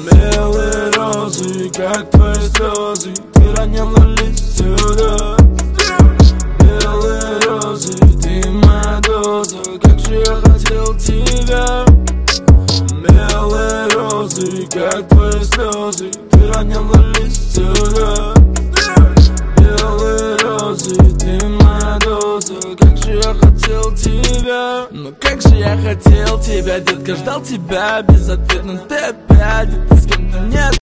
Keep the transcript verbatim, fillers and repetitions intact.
Белые розы, как твои слезы, ты роняла лист сюда. Белые розы, ты моя доза, как же я хотел тебя. Белые розы, как твои слезы, ты роняла лист сюда. Белые розы, ты моя доза, как же я хотел тебя. Ну как же я хотел тебя, детка, ждал тебя безответно. Ты опять, ты с кем-то нет.